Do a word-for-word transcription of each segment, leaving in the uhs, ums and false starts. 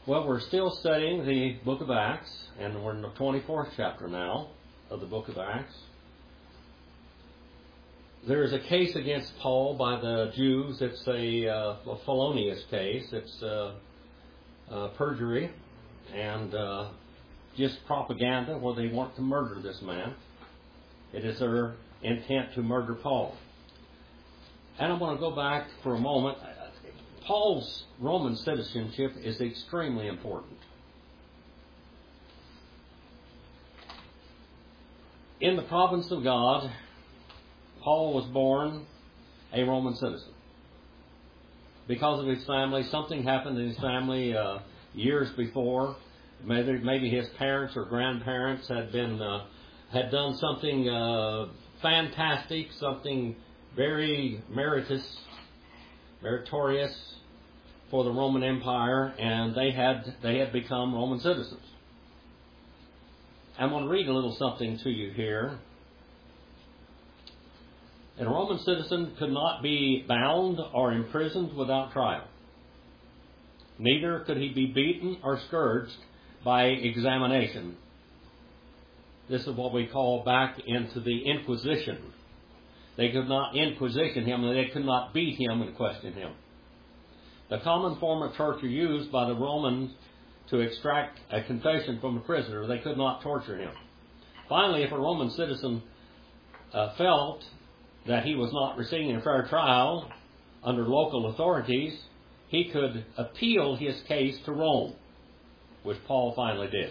Well, we're still studying the book of Acts, and we're in the twenty-fourth chapter now of the book of Acts. There is a case against Paul by the Jews. It's a, uh, a felonious case. It's uh, uh, perjury and uh, just propaganda where they want to murder this man. It is their intent to murder Paul. And I want to go back for a moment. Paul's Roman citizenship is extremely important. In the province of God, Paul was born a Roman citizen. Because of his family, something happened in his family uh, years before. Maybe, maybe his parents or grandparents had been uh, had done something uh, fantastic, something very meritorious, meritorious for the Roman Empire, and they had they had become Roman citizens. I'm going to read a little something to you here. And a Roman citizen could not be bound or imprisoned without trial. Neither could he be beaten or scourged by examination. This is what we call back into the Inquisition. They could not inquisition him, and they could not beat him and question him. The common form of torture used by the Romans to extract a confession from a prisoner, they could not torture him. Finally, if a Roman citizen uh, felt that he was not receiving a fair trial under local authorities, he could appeal his case to Rome, which Paul finally did.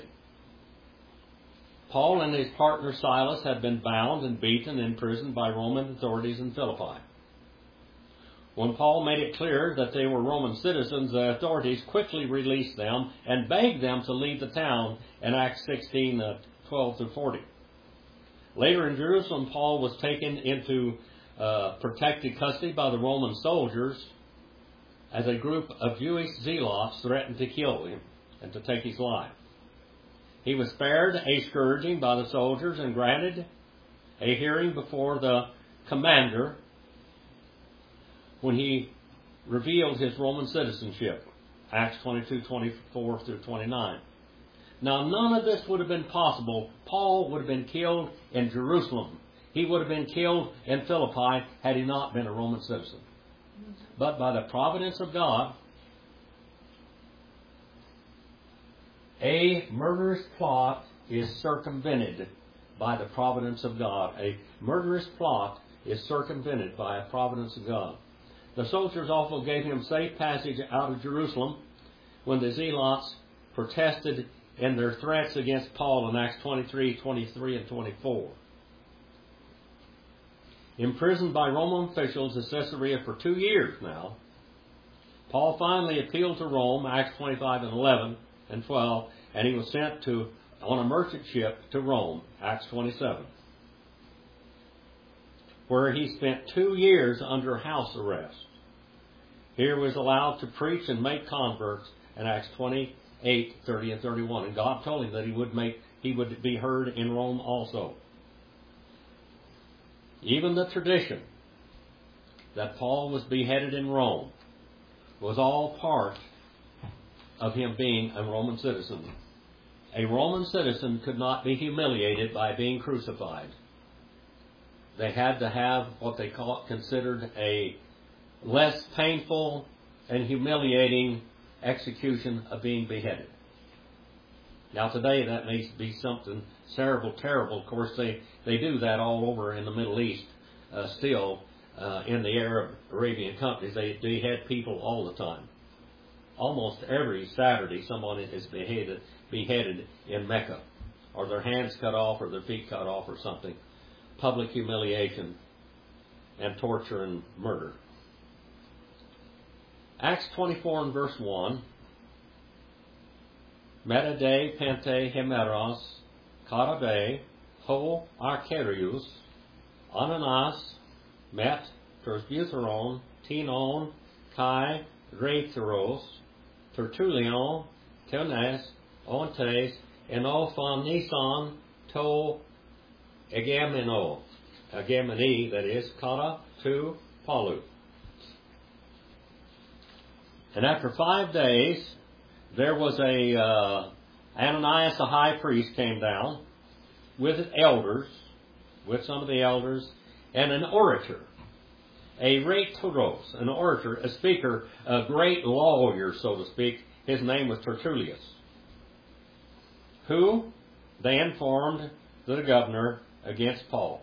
Paul and his partner Silas had been bound and beaten and imprisoned by Roman authorities in Philippi. When Paul made it clear that they were Roman citizens, the authorities quickly released them and begged them to leave the town in Acts sixteen, twelve through forty. Later in Jerusalem, Paul was taken into uh, protected custody by the Roman soldiers as a group of Jewish zealots threatened to kill him and to take his life. He was spared a scourging by the soldiers and granted a hearing before the commander when he revealed his Roman citizenship, Acts twenty-two, twenty-four through twenty-nine. Now, none of this would have been possible. Paul would have been killed in Jerusalem. He would have been killed in Philippi had he not been a Roman citizen. But by the providence of God, a murderous plot is circumvented by the providence of God. A murderous plot is circumvented by a providence of God. The soldiers also gave him safe passage out of Jerusalem when the zealots protested in their threats against Paul in Acts twenty-three, twenty-three, and twenty-four. Imprisoned by Roman officials in Caesarea for two years now, Paul finally appealed to Rome, Acts twenty-five and eleven and twelve, and he was sent to on a merchant ship to Rome, Acts twenty-seven, where he spent two years under house arrest. Here he was allowed to preach and make converts in Acts twenty-eight, thirty, and thirty-one. And God told him that he would make he would be heard in Rome also. Even the tradition that Paul was beheaded in Rome was all part of him being a Roman citizen. A Roman citizen could not be humiliated by being crucified. They had to have what they call considered a less painful and humiliating execution of being beheaded. Now today that may be something terrible, terrible. Of course, they, they do that all over in the Middle East uh, still. Uh, in the Arab Arabian countries, they behead people all the time. Almost every Saturday, someone is beheaded, beheaded in Mecca, or their hands cut off, or their feet cut off, or something. Public humiliation and torture and murder. Acts twenty-four and verse one. Metade pente hemeros karabe ho archerius ananas met tersbutheron tinon kai retheros tertullion tenes ontes enophon nison to egameno agameni, that is kata to palu. And after five days there was a uh, Ananias the high priest came down with elders, with some of the elders, and an orator, a rhetoros, an orator, a speaker, a great lawyer, so to speak. His name was Tertullius, who they informed the governor against Paul.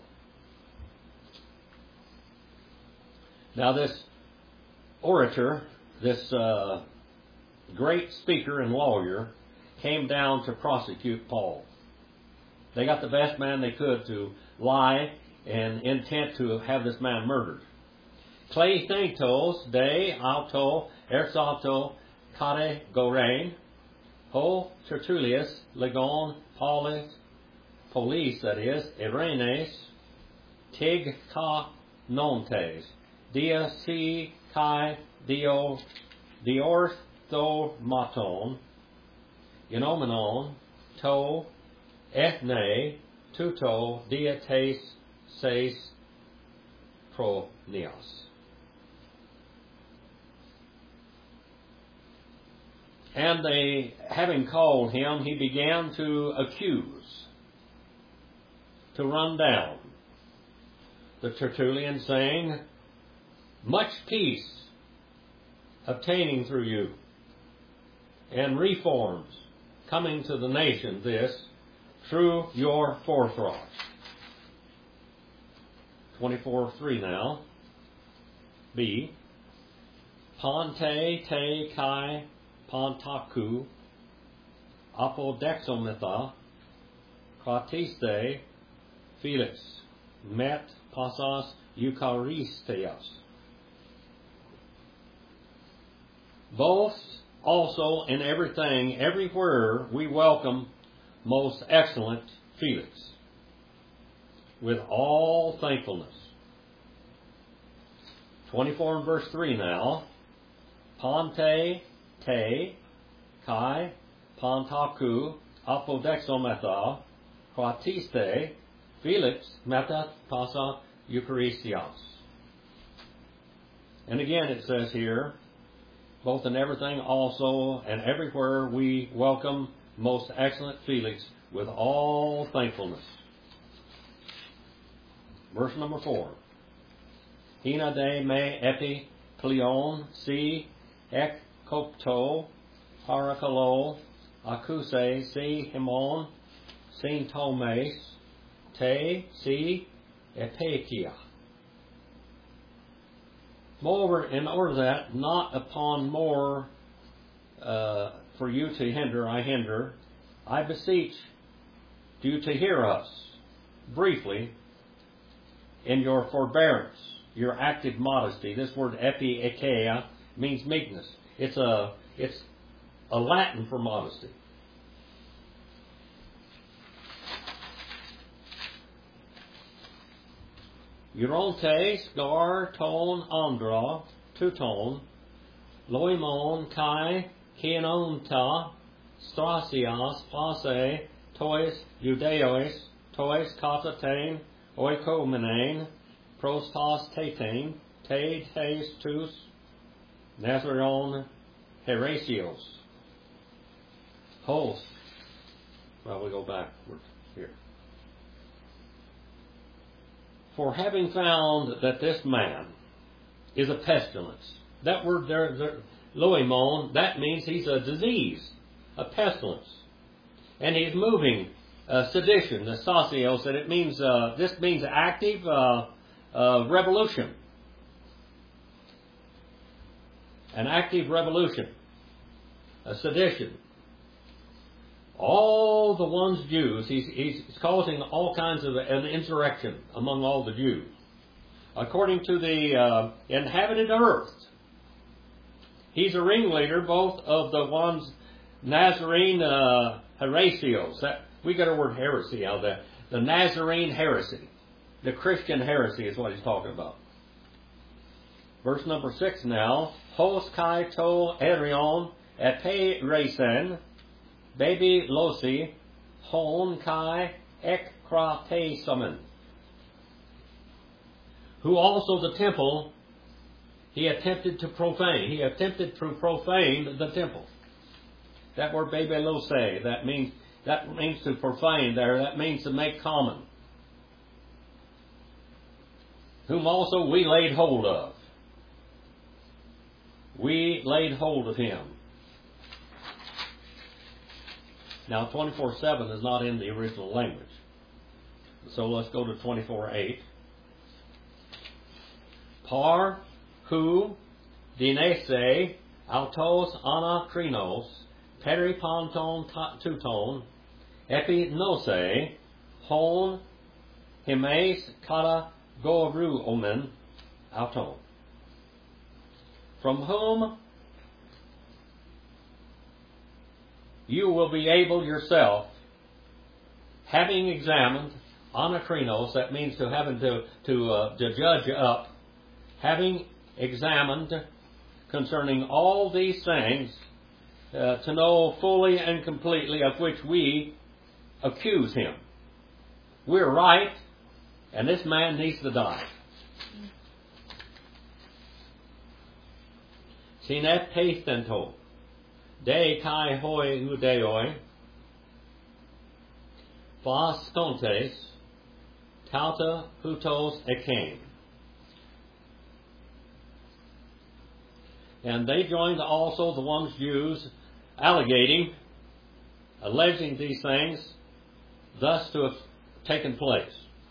Now this orator, this uh, great speaker and lawyer, came down to prosecute Paul. They got the best man they could to lie and intent to have this man murdered. Kleithnetos de auto ersato kare gorein ho Tertullius legon polis police, that is, Irenes tig ka nontes dia si kai dio diorthomaton genomenon to ethne tuto diates seis pronios. And they, having called him, he began to accuse, to run down the Tertullian, saying, much peace obtaining through you, and reforms coming to the nation, this, through your forethought. twenty-four three now. B. Ponte te kai Pontaku, apodexometha, kratiste, Felix, met pasas eucharisteos. Both also in everything, everywhere, we welcome most excellent Felix, with all thankfulness. twenty-four and verse three now. Ponte te kai Pontaku apodexometha kratiste Felix meta pasa eucharistios. And again it says here, both in everything also and everywhere we welcome most excellent Felix with all thankfulness. Verse number four. Hina de me epi pleon si ek kopto parakalo akuse si himon sin tomes te si epekia. Moreover, in order that not upon more uh, for you to hinder, I hinder, I beseech you to hear us briefly in your forbearance, your active modesty. This word epieikeia means meekness. It's a it's a Latin for modesty. Eurontes gar ton andra tuton loimon kai kienonta strasias pase tois judeois tois katatain oikomenain prostas tatain te tes tus Nazaron heresios host. Well, we go backward here. For having found that this man is a pestilence. That word there, there loimon, that means he's a disease, a pestilence. And he's moving uh, sedition, the sasios, that it means, uh, this means active uh, uh, revolution. An active revolution, a sedition. All the ones Jews, he's, he's causing all kinds of an insurrection among all the Jews. According to the uh, inhabited earth, he's a ringleader both of the ones Nazarene uh, heresios. That, we got a word heresy out of that. The Nazarene heresy. The Christian heresy is what he's talking about. Verse number six now. Hos kai to erion epe resen baby losi hon kai ek krate summon. Who also the temple he attempted to profane. He attempted to profane the temple. that word bebelose, that means that means to profane there, that means to make common. Whom also we laid hold of. We laid hold of him. Now twenty-four seven is not in the original language. So let's go to twenty-four eight. Par hu dinese autos anakrinos periponton tuton epinose hon himes kata goru omen auton. From whom you will be able yourself, having examined anakrinos, that means to having to to, uh, to judge up, having examined concerning all these things, uh, to know fully and completely of which we accuse him. We're right, and this man needs to die. Sinet testento, de kai hoi udeoi, Phos stontes, tauta hutos ekame. And they joined also the ones Jews allegating, alleging these things, thus to have taken place.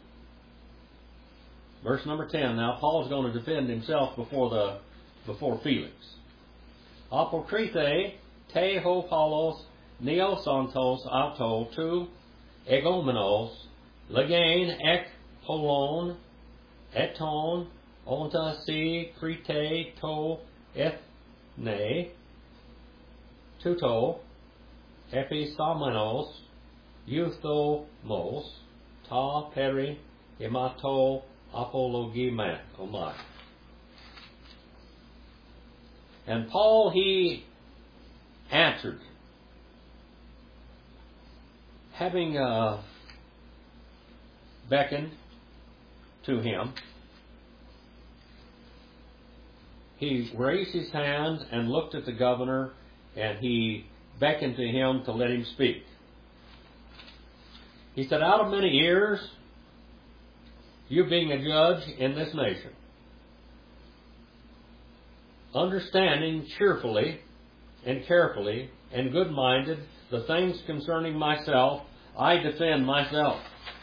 Verse number ten. Now Paul's going to defend himself before the before Felix. Apokrite te ho Paulos neosantos auto tu egomenos legain ek holon eton onta si krite to ethne tuto epistamenos euthomos ta peri hemato apologema. Oh my. And Paul, he answered, having uh, beckoned to him, he raised his hand and looked at the governor, and he beckoned to him to let him speak. He said, out of many years, you being a judge in this nation, understanding cheerfully and carefully and good-minded the things concerning myself, I defend myself.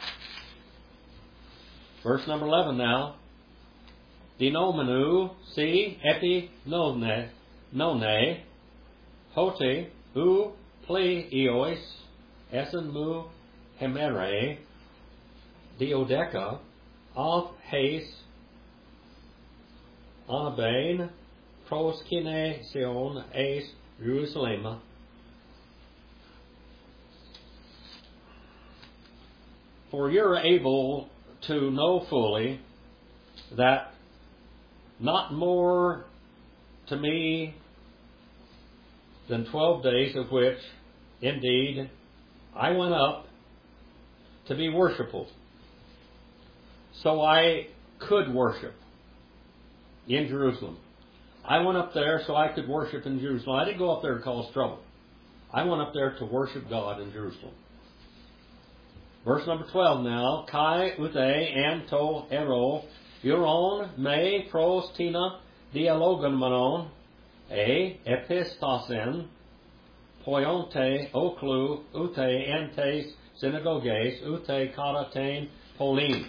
Verse number eleven now. Dinomenu si epi none none hote u pleios essen mu hemere diodeca of haste anabane proskine sion eis Jerusalem. For you're able to know fully that not more to me than twelve days, of which, indeed, I went up to be worshipful. So I could worship in Jerusalem. I went up there so I could worship in Jerusalem. I didn't go up there to cause trouble. I went up there to worship God in Jerusalem. Verse number twelve now. Kai ute anto ero euron me pros tina dialogon manon e epistasen poionte oklu ute entes synagoges ute karatain polin.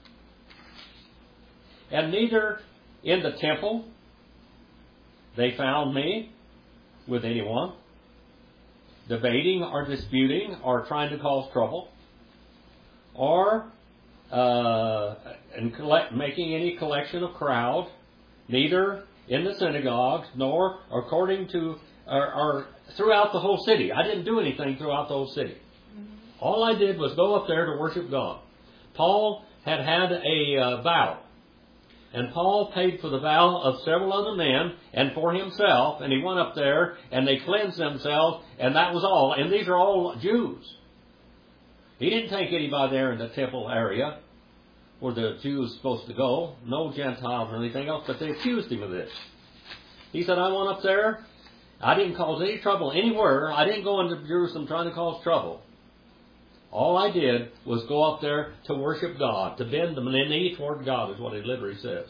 And neither in the temple they found me with anyone, debating or disputing or trying to cause trouble, or uh, in collect, making any collection of crowd, neither in the synagogues nor according to or, or throughout the whole city. I didn't do anything throughout the whole city. All I did was go up there to worship God. Paul had had a uh, vow. And Paul paid for the vow of several other men and for himself, and he went up there, and they cleansed themselves, and that was all. And these are all Jews. He didn't take anybody there in the temple area where the Jews were supposed to go, no Gentiles or anything else, but they accused him of this. He said, I went up there, I didn't cause any trouble anywhere. I didn't go into Jerusalem trying to cause trouble. All I did was go up there to worship God, to bend the knee toward God, is what he literally says.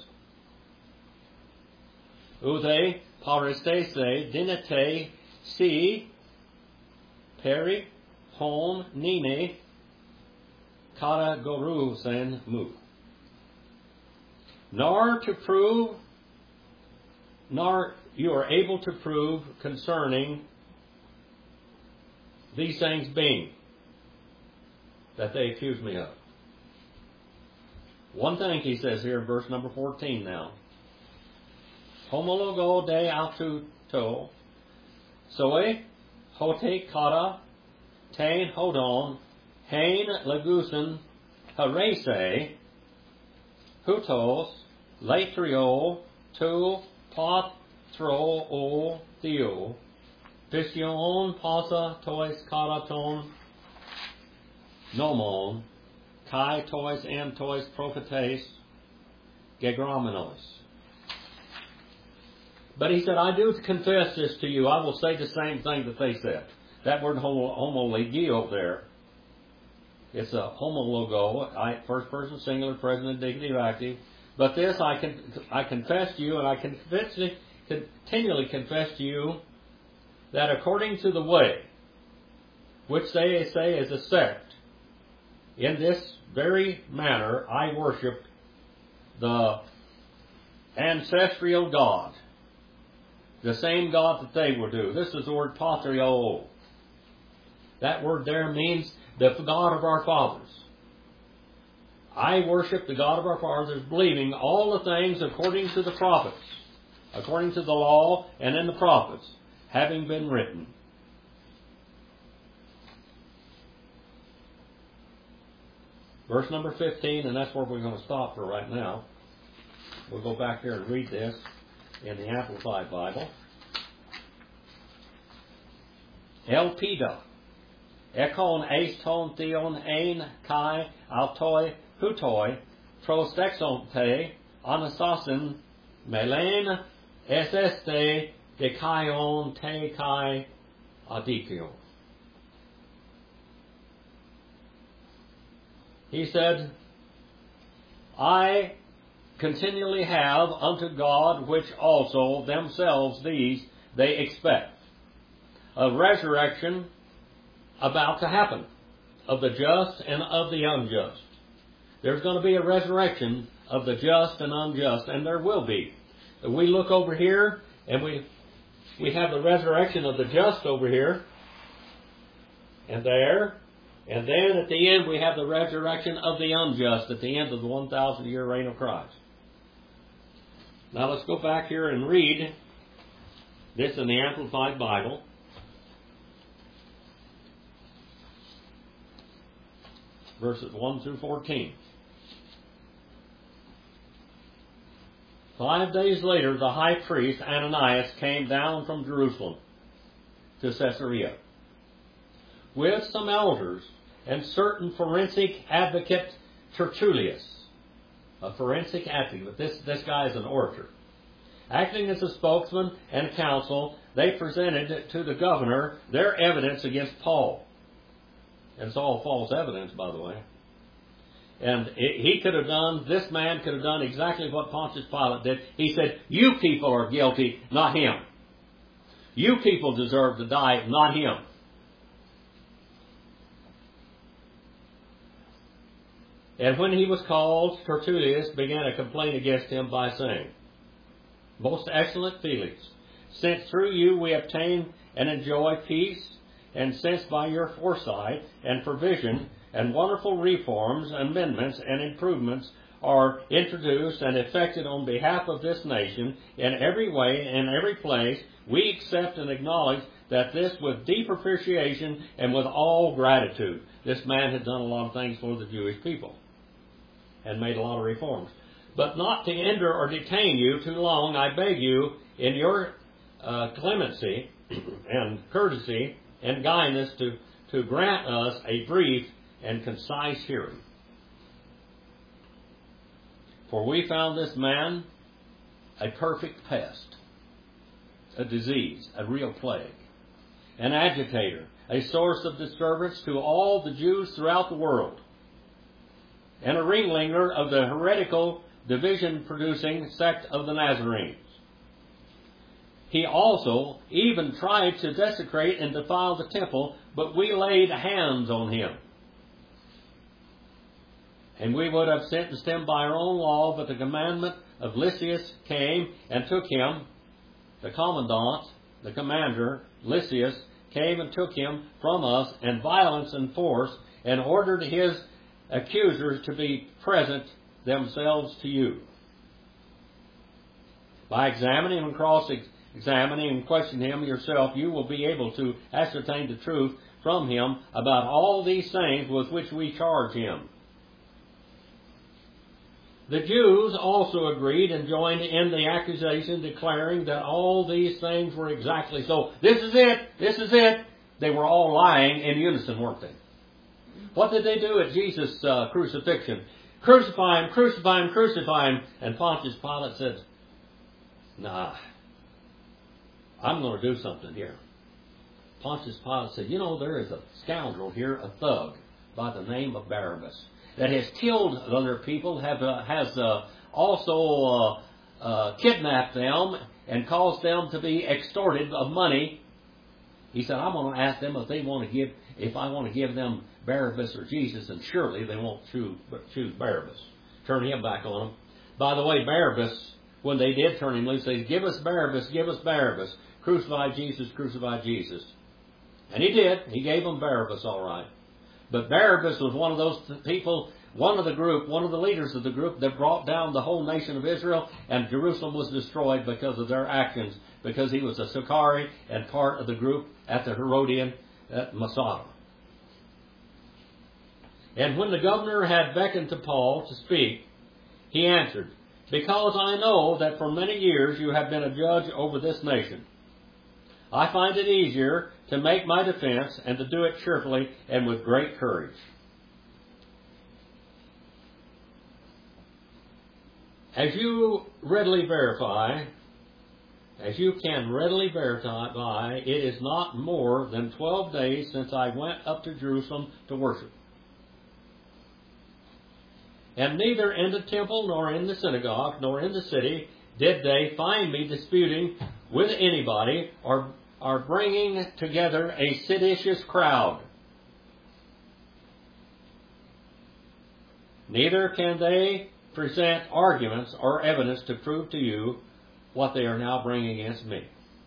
Ude paristese dinete si peri hon nine kara goru sen mu. Nor to prove, nor you are able to prove concerning these things being that they accuse me of. One thing he says here in verse number fourteen now. Homologo de aututo, soe, hote kata, tain hodon, hain legusen, harese, hutos, latrio, tu, pot, thro, o, theo, pision, pasa, tois, karaton, nomon, kai, tois, and tois, prophetes, gegramenos. But he said, I do confess this to you. I will say the same thing that they said. That word homologio there, it's a homologo, first person singular, present indicative active. But this I can I confess to you, and I confess, continually confess to you, that according to the way, which they say is a sect, in this very manner I worship the ancestral God, the same God that they will do. This is the word patrio. That word there means the God of our fathers. I worship the God of our fathers, believing all the things according to the prophets, according to the law and in the prophets, having been written. Verse number fifteen, and that's where we're going to stop for right now. We'll go back here and read this in the Amplified Bible. Elpida, ekon eiston theon ein kai altoi hutoi prostexonte anasasin melen eseste dekaion te kai adikio. He said, I continually have unto God, which also themselves these they expect, a resurrection about to happen, of the just and of the unjust. There's going to be a resurrection of the just and unjust, and there will be. We look over here, and we we have the resurrection of the just over here, and there, and then at the end we have the resurrection of the unjust at the end of the one thousand year reign of Christ. Now let's go back here and read this in the Amplified Bible. Verses one through fourteen. Five days later, the high priest Ananias came down from Jerusalem to Caesarea with some elders and certain forensic advocate Tertullius. A forensic advocate. This, this guy is an orator. Acting as a spokesman and counsel, they presented to the governor their evidence against Paul. And it's all false evidence, by the way. And it, he could have done, this man could have done exactly what Pontius Pilate did. He said, you people are guilty, not him. You people deserve to die, not him. And when he was called, Tertullius began a complaint against him by saying, Most excellent Felix, since through you we obtain and enjoy peace, and since by your foresight and provision and wonderful reforms, amendments, and improvements are introduced and effected on behalf of this nation in every way and every place, we accept and acknowledge that this with deep appreciation and with all gratitude. This man had done a lot of things for the Jewish people and made a lot of reforms. But not to hinder or detain you too long, I beg you, in your uh, clemency and courtesy and kindness, to, to grant us a brief and concise hearing. For we found this man a perfect pest, a disease, a real plague, an agitator, a source of disturbance to all the Jews throughout the world, and a ringleader of the heretical, division-producing sect of the Nazarenes. He also even tried to desecrate and defile the temple, but we laid hands on him. And we would have sentenced him by our own law, but the commandment of Lysias came and took him. The commandant, the commander, Lysias, came and took him from us, and violence and force, and ordered his accusers to be present themselves to you. By examining and cross-examining and questioning him yourself, you will be able to ascertain the truth from him about all these things with which we charge him. The Jews also agreed and joined in the accusation, declaring that all these things were exactly so. This is it! This is it! They were all lying in unison, weren't they? What did they do at Jesus' uh, crucifixion? Crucify him, crucify him, crucify him. And Pontius Pilate said, nah, I'm going to do something here. Pontius Pilate said, you know, there is a scoundrel here, a thug, by the name of Barabbas, that has killed other people, have, uh, has uh, also uh, uh, kidnapped them and caused them to be extorted of money. He said, I'm going to ask them if they want to give, if I want to give them Barabbas or Jesus, and surely they won't choose, choose Barabbas. Turn him back on them. By the way, Barabbas, when they did turn him loose, they said, give us Barabbas, give us Barabbas. Crucify Jesus, crucify Jesus. And he did. He gave them Barabbas, all right. But Barabbas was one of those people, one of the group, one of the leaders of the group that brought down the whole nation of Israel, and Jerusalem was destroyed because of their actions, because he was a Sicarii and part of the group at the Herodian at Masada. And when the governor had beckoned to Paul to speak, he answered, because I know that for many years you have been a judge over this nation, I find it easier to make my defense and to do it cheerfully and with great courage. As you readily verify, as you can readily verify, it is not more than twelve days since I went up to Jerusalem to worship. And neither in the temple nor in the synagogue nor in the city did they find me disputing with anybody or, or bringing together a seditious crowd. Neither can they present arguments or evidence to prove to you what they are now bringing against me.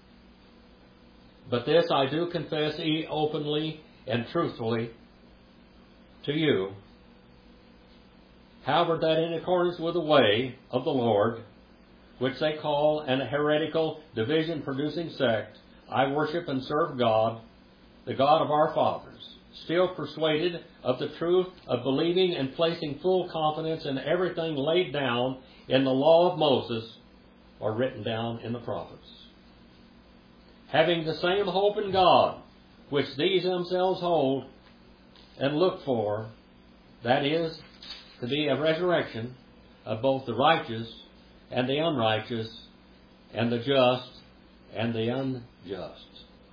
But this I do confess openly and truthfully to you, however, that in accordance with the way of the Lord, which they call an heretical, division-producing sect, I worship and serve God, the God of our fathers, still persuaded of the truth of believing and placing full confidence in everything laid down in the law of Moses or written down in the prophets. Having the same hope in God, which these themselves hold and look for, that is, to be a resurrection of both the righteous and the unrighteous, and the just and the unjust.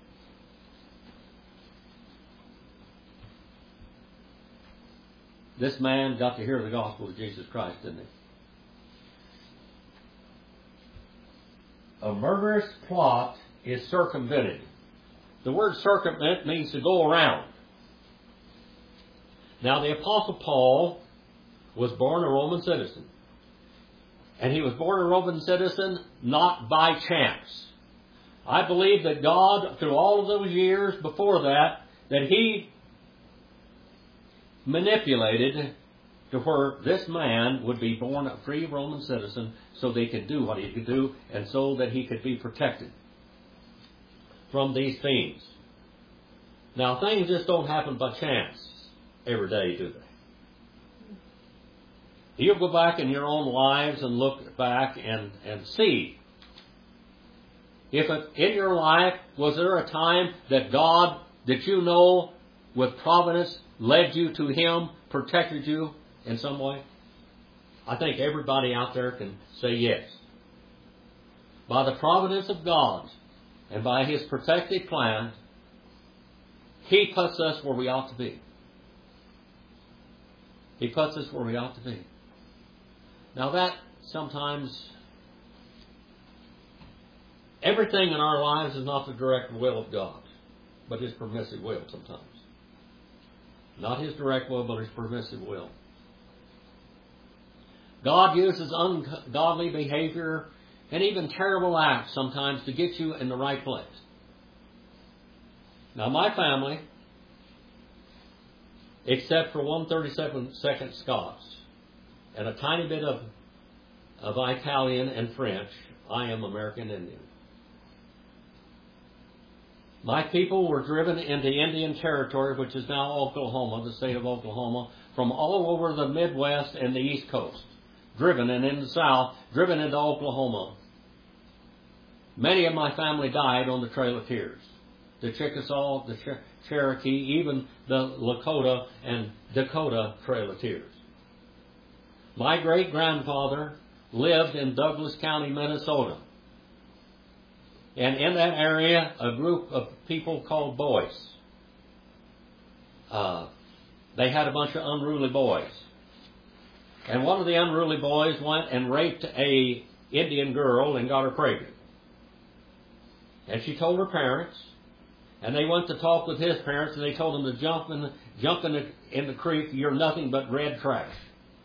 This man got to hear the gospel of Jesus Christ, didn't he? A murderous plot is circumvented. The word circumvent means to go around. Now, the Apostle Paul was born a Roman citizen. And he was born a Roman citizen not by chance. I believe that God, through all of those years before that, that he manipulated to where this man would be born a free Roman citizen so they could do what he could do and so that he could be protected from these fiends. Now, things just don't happen by chance every day, do they? You'll go back in your own lives and look back and, and see. If it, in your life, was there a time that God, that you know, with providence, led you to Him, protected you in some way? I think everybody out there can say yes. By the providence of God, And by His protective plan, He puts us where we ought to be. He puts us where we ought to be. Now that sometimes, everything in our lives is not the direct will of God, but His permissive will sometimes. Not His direct will, but His permissive will. God uses ungodly behavior and even terrible acts sometimes to get you in the right place. Now my family, except for one thirty-seven second Scots and a tiny bit of, of Italian and French, I am American Indian. My people were driven into Indian Territory, which is now Oklahoma, the state of Oklahoma, from all over the Midwest and the East Coast. Driven, and in the South, driven into Oklahoma. Many of my family died on the Trail of Tears. The Chickasaw, the Ch- Cherokee, even the Lakota and Dakota Trail of Tears. My great-grandfather lived in Douglas County, Minnesota. And in that area, a group of people called boys. Uh, they had a bunch of unruly boys. And one of the unruly boys went and raped a Indian girl and got her pregnant. And she told her parents, and they went to talk with his parents, and they told him to jump in the, jump in the, in the creek. You're nothing but red trash.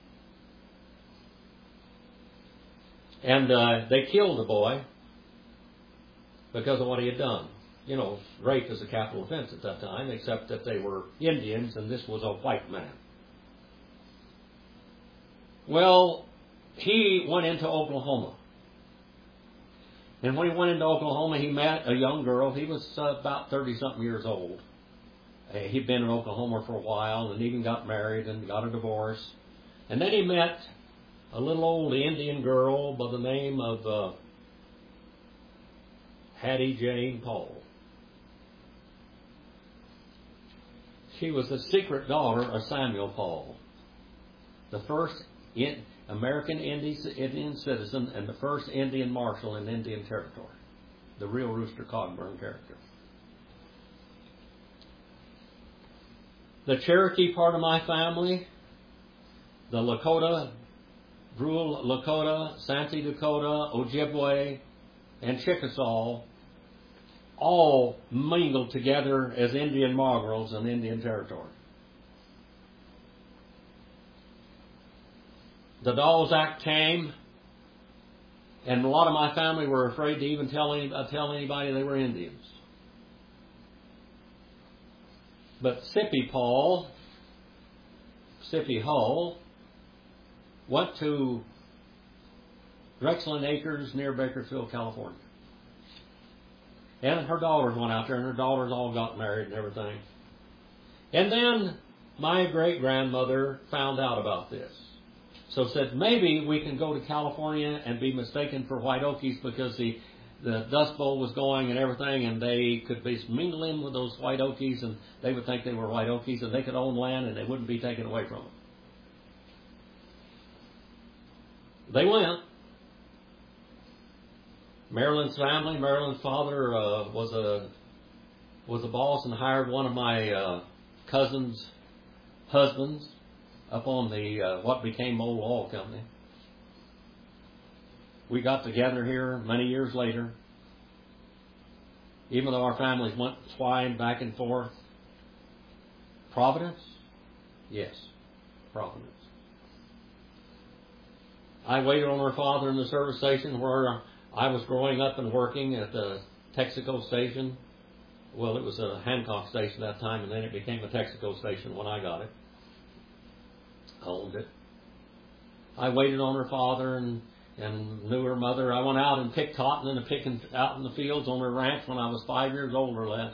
And uh, they killed the boy because of what he had done. You know, rape is a capital offense at that time, except that they were Indians and this was a white man. Well, he went into Oklahoma. And when he went into Oklahoma, he met a young girl. He was uh, about thirty-something years old. Uh, he'd been in Oklahoma for a while and even got married and got a divorce. And then he met a little old Indian girl by the name of uh, Hattie Jane Paul. She was the secret daughter of Samuel Paul, the first in American Indian citizen and the first Indian marshal in Indian Territory, the real Rooster Cogburn character. The Cherokee part of my family, the Lakota, Brule Lakota, Santee Dakota, Ojibwe, and Chickasaw, all mingled together as Indian mongrels in Indian Territory. The Dawes Act came, and a lot of my family were afraid to even tell, any, uh, tell anybody they were Indians. But Sippy Paul, Sippy Hull, went to Drexland Acres near Bakersfield, California. And her daughters went out there, and her daughters all got married and everything. And then my great-grandmother found out about this. So said, maybe we can go to California and be mistaken for White Okies because the, the Dust Bowl was going and everything, and they could be mingling with those White Okies, and they would think they were White Okies, and they could own land, and they wouldn't be taken away from them. They went. Marilyn's family, Marilyn's father uh, was a was a boss and hired one of my uh, cousin's husbands up on the uh, what became Old Oil Company. We got together here many years later. Even though our families went flying back and forth. Providence? Yes, Providence. I waited on her father in the service station where I was growing up and working at the Texaco station. Well, it was a Hancock station at that time, and then it became a Texaco station when I got it. I owned it. I waited on her father and, and knew her mother. I went out and picked cotton and picking out in the fields on her ranch when I was five years old or less.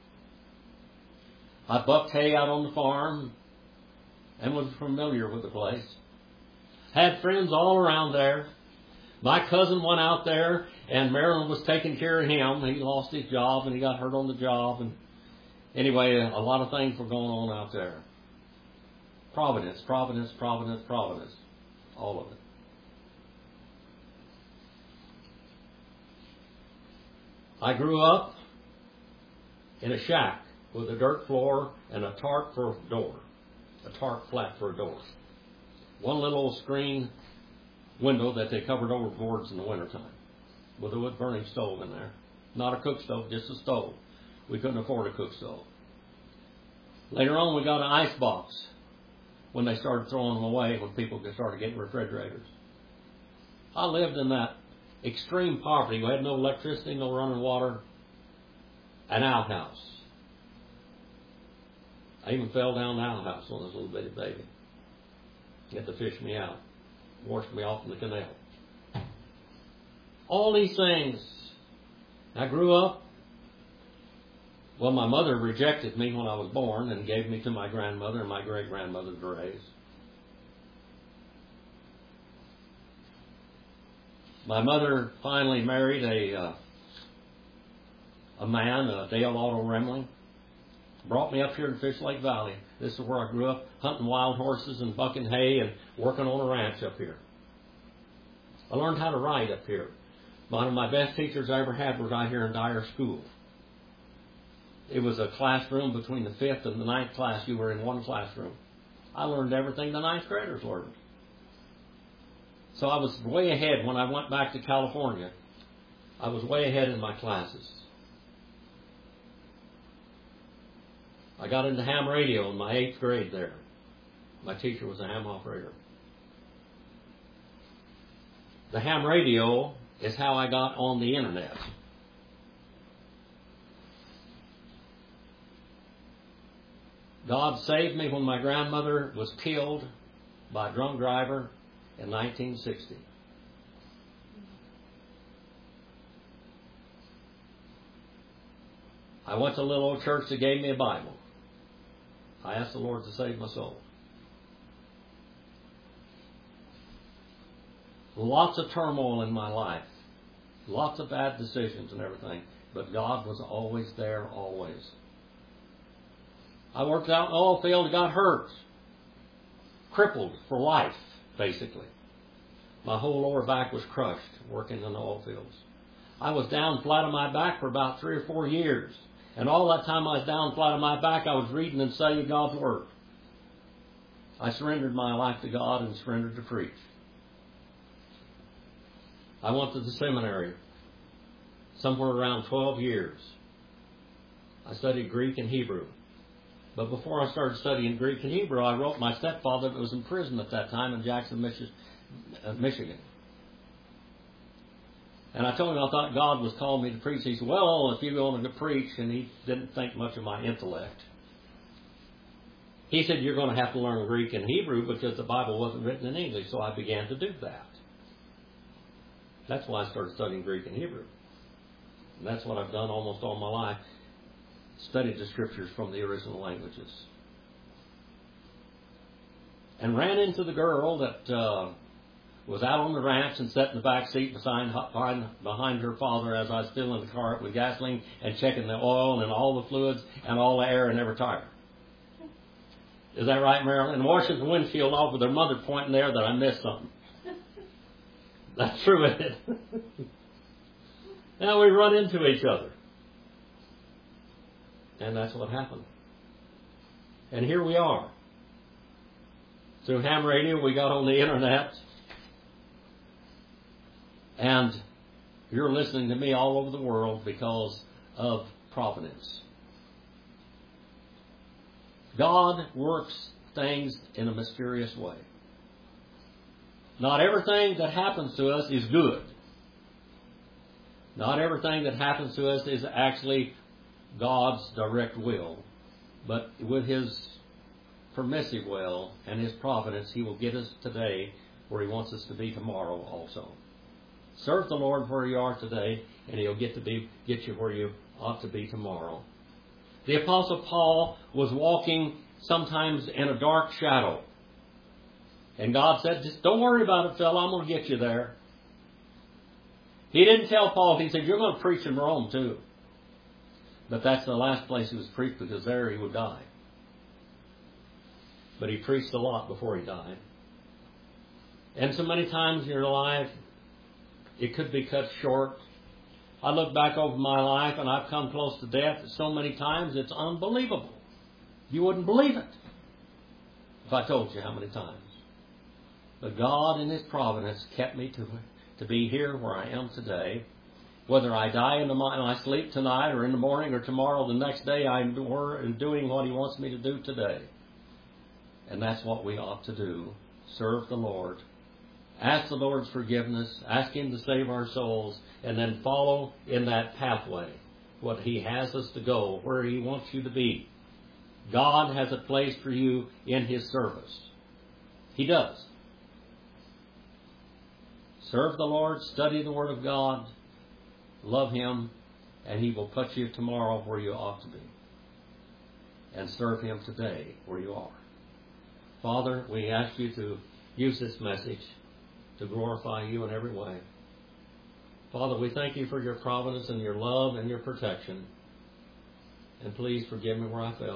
I bucked hay out on the farm and was familiar with the place. Had friends all around there. My cousin went out there, and Marilyn was taking care of him. He lost his job, and he got hurt on the job. And anyway, a lot of things were going on out there. Providence, Providence, Providence, Providence. All of it. I grew up in a shack with a dirt floor and a tarp for a door. A tarp flat for a door. One little old screen window that they covered over boards in the wintertime with a wood burning stove in there. Not a cook stove, just a stove. We couldn't afford a cook stove. Later on, we got an ice box when they started throwing them away, when people started getting refrigerators. I lived in that extreme poverty. We had no electricity, no running water, an outhouse. I even fell down the outhouse when I was a little bitty baby. He had to fish me out, wash me off in the canal. All these things. I grew up. Well, my mother rejected me when I was born and gave me to my grandmother and my great-grandmother to raise. My mother finally married a uh, a man, uh, Dale Otto Remling. Brought me up here to Fish Lake Valley. This is where I grew up, hunting wild horses and bucking hay and working on a ranch up here. I learned how to ride up here. One of my best teachers I ever had was right here in Dyer School. It was a classroom between the fifth and the ninth class. You were in one classroom. I learned everything the ninth graders learned. So I was way ahead when I went back to California. I was way ahead in my classes. I got into ham radio in my eighth grade there. My teacher was a ham operator. The ham radio is how I got on the internet. God saved me when my grandmother was killed by a drunk driver in nineteen sixty. I went to a little old church that gave me a Bible. I asked the Lord to save my soul. Lots of turmoil in my life. Lots of bad decisions and everything. But God was always there, always. I worked out in the oil field and got hurt. Crippled for life, basically. My whole lower back was crushed working in the oil fields. I was down flat on my back for about three or four years. And all that time I was down flat on my back, I was reading and studying God's Word. I surrendered my life to God and surrendered to preach. I went to the seminary somewhere around twelve years. I studied Greek and Hebrew. But before I started studying Greek and Hebrew, I wrote my stepfather that was in prison at that time in Jackson, Michigan. And I told him I thought God was calling me to preach. He said, well, if you wanted to preach, and he didn't think much of my intellect. He said, you're going to have to learn Greek and Hebrew because the Bible wasn't written in English. So I began to do that. That's why I started studying Greek and Hebrew. And that's what I've done almost all my life. Studied the Scriptures from the original languages. And ran into the girl that uh, was out on the ranch and sat in the back seat behind, behind her father as I was filling the car up with gasoline and checking the oil and all the fluids and all the air in every tire. Is that right, Marilyn? And washing the windshield off with her mother pointing there that I missed something. That's true, isn't it? Now we run into each other. And that's what happened. And here we are. Through ham radio, we got on the internet. And you're listening to me all over the world because of providence. God works things in a mysterious way. Not everything that happens to us is good. Not everything that happens to us is actually God's direct will. But with His permissive will and His providence, He will get us today where He wants us to be tomorrow also. Serve the Lord where you are today, and He'll get to be get you where you ought to be tomorrow. The Apostle Paul was walking sometimes in a dark shadow. And God said, just don't worry about it, fellow. I'm going to get you there. He didn't tell Paul. He said, you're going to preach in Rome too. But that's the last place he was preached because there he would die. But he preached a lot before he died. And so many times in your life, it could be cut short I look back over my life and I've come close to death so many times it's unbelievable. You wouldn't believe it if I told you how many times. But God in His providence kept me to to be here where I am today. Whether I die in the in my sleep tonight or in the morning or tomorrow, the next day, I'm doing what He wants me to do today. And that's what we ought to do. Serve the Lord. Ask the Lord's forgiveness. Ask Him to save our souls. And then follow in that pathway what He has us to go, where He wants you to be. God has a place for you in His service. He does. Serve the Lord. Study the Word of God. Love Him. And He will put you tomorrow where you ought to be. And serve Him today where you are. Father, we ask you to use this message to glorify you in every way. Father, we thank you for your providence and your love and your protection. And please forgive me where I fell.